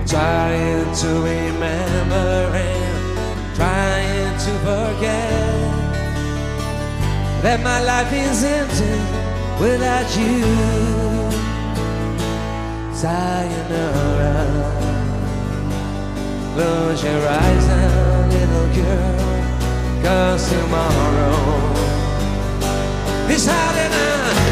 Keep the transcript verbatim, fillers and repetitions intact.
trying to remember and trying to forget that my life is empty without you. Sayonara, close your eyes now, little girl, 'cause tomorrow is hard enough.